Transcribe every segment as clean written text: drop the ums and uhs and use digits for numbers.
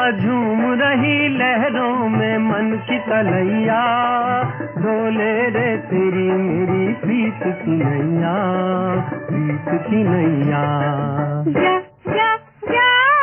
झूम रही लहरों में मन की तलैया, डोले रे तेरी मेरी प्रीत की नैया, प्रीत की नैया। जा जा जा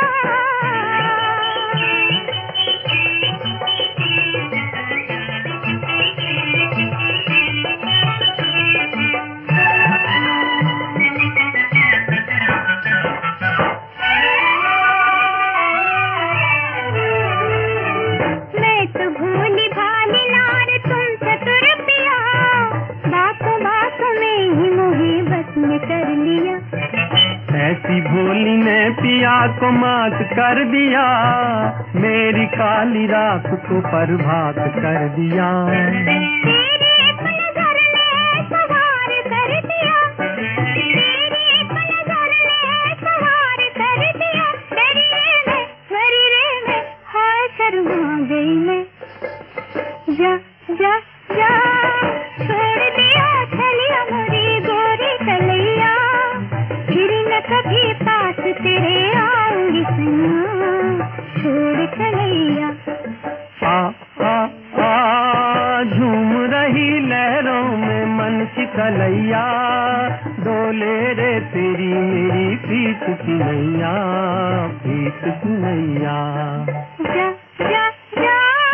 कर लिया, ऐसी भोली ने पिया को मात कर दिया, मेरी काली रात को प्रभात कर दिया। तेरे एक नजर ने सवार कर दिया, तेरे एक नजर ने सवार कर दिया। तेरी रे में हाय शर्मा गई मैं। जा जा जा छोड़ दिया छलिया मोरी गोरी कलैया, फिर न कभी पास तेरे आऊंगी सैया, छोड़ कलैया। झूम रही लहरों में मन की कलैया, डोले रे तेरी मेरी प्रीत की नैया, प्रीत की नैया। जा जा जा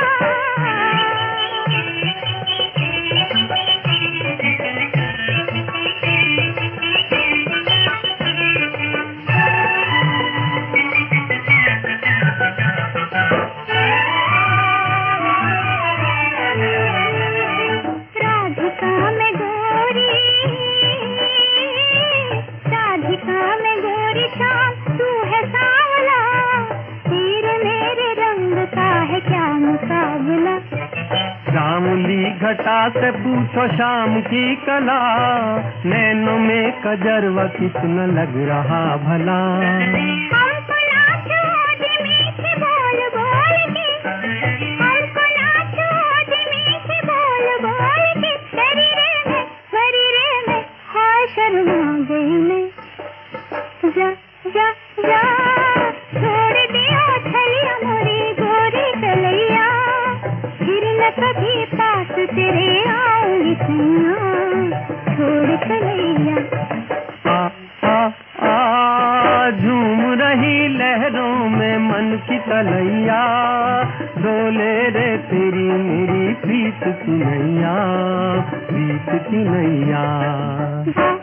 श्यामली घटा से पूछो शाम की कला, नैनों में कजरवा कितना लग रहा भला। हमको नाचो मीठे बोल बोल के, हमको नाचो मीठे बोल बोल के। तेरी रे में हाय शर्मा गई मैं। जा जा जा छोड़ दिया छलिया मोरी गोरी कलैया, फिर न कभी पास तेरे आऊंगी सैया, छोड़ कलैया। झूम रही लहरों में मन की तलैया, डोले रे तेरी मेरी प्रीत की नैया, प्रीत की नैया।